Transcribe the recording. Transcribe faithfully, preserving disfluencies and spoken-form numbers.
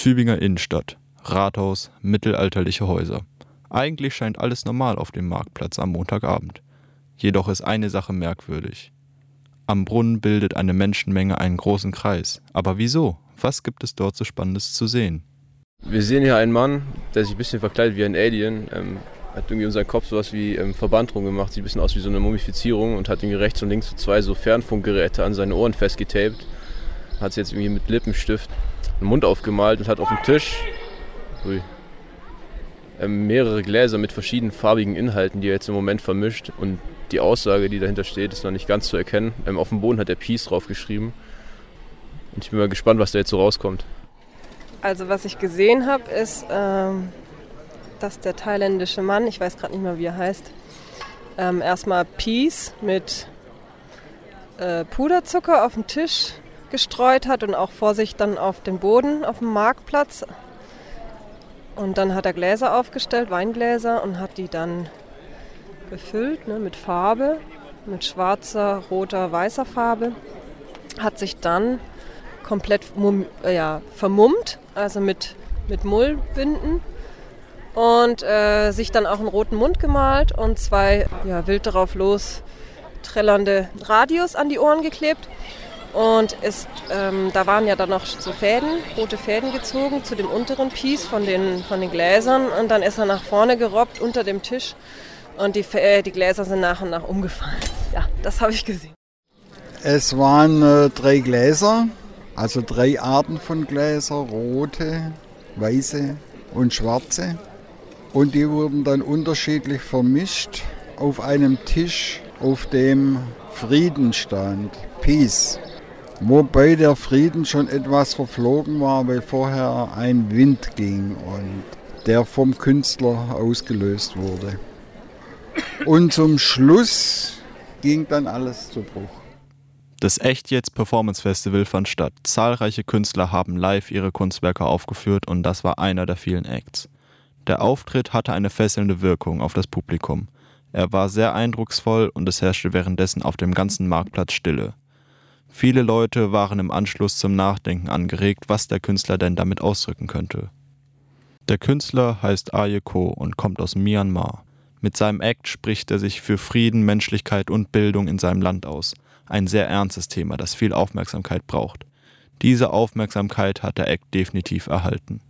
Tübinger Innenstadt, Rathaus, mittelalterliche Häuser. Eigentlich scheint alles normal auf dem Marktplatz am Montagabend. Jedoch ist eine Sache merkwürdig. Am Brunnen bildet eine Menschenmenge einen großen Kreis. Aber wieso? Was gibt es dort so Spannendes zu sehen? Wir sehen hier einen Mann, der sich ein bisschen verkleidet wie ein Alien. Ähm, hat irgendwie um seinen Kopf sowas wie ähm, Verband drum gemacht. Sieht ein bisschen aus wie so eine Mumifizierung und hat irgendwie rechts und links so zwei so Fernfunkgeräte an seine Ohren festgetaped. Hat sich jetzt irgendwie mit Lippenstift den Mund aufgemalt und hat auf dem Tisch ui, ähm, mehrere Gläser mit verschiedenen farbigen Inhalten, die er jetzt im Moment vermischt. Und die Aussage, die dahinter steht, ist noch nicht ganz zu erkennen. Ähm, auf dem Boden hat er Peace draufgeschrieben. Und ich bin mal gespannt, was da jetzt so rauskommt. Also was ich gesehen habe, ist, ähm, dass der thailändische Mann, ich weiß gerade nicht mehr, wie er heißt, ähm, erstmal Peace mit äh, Puderzucker auf den Tisch gestreut hat und auch vor sich dann auf den Boden auf dem Marktplatz. Und dann hat er Gläser aufgestellt, Weingläser, und hat die dann befüllt, ne, mit Farbe, mit schwarzer, roter, weißer Farbe. Hat sich dann komplett mum, äh, ja, vermummt, also mit, mit Mullbinden. Und äh, sich dann auch einen roten Mund gemalt und zwei ja, wild darauf los trällernde Radios an die Ohren geklebt. Und ist, ähm, da waren ja dann noch so Fäden, rote Fäden gezogen zu dem unteren Piece von den, von den Gläsern. Und dann ist er nach vorne gerobbt unter dem Tisch und die, äh, die Gläser sind nach und nach umgefallen. Ja, das habe ich gesehen. Es waren äh, drei Gläser, also drei Arten von Gläser, rote, weiße und schwarze. Und die wurden dann unterschiedlich vermischt auf einem Tisch, auf dem Frieden stand, Peace. Wobei der Frieden schon etwas verflogen war, weil vorher ein Wind ging und der vom Künstler ausgelöst wurde. Und zum Schluss ging dann alles zu Bruch. Das Echt Jetzt Performance Festival fand statt. Zahlreiche Künstler haben live ihre Kunstwerke aufgeführt und das war einer der vielen Acts. Der Auftritt hatte eine fesselnde Wirkung auf das Publikum. Er war sehr eindrucksvoll und es herrschte währenddessen auf dem ganzen Marktplatz Stille. Viele Leute waren im Anschluss zum Nachdenken angeregt, was der Künstler denn damit ausdrücken könnte. Der Künstler heißt Aye Ko und kommt aus Myanmar. Mit seinem Act spricht er sich für Frieden, Menschlichkeit und Bildung in seinem Land aus. Ein sehr ernstes Thema, das viel Aufmerksamkeit braucht. Diese Aufmerksamkeit hat der Act definitiv erhalten.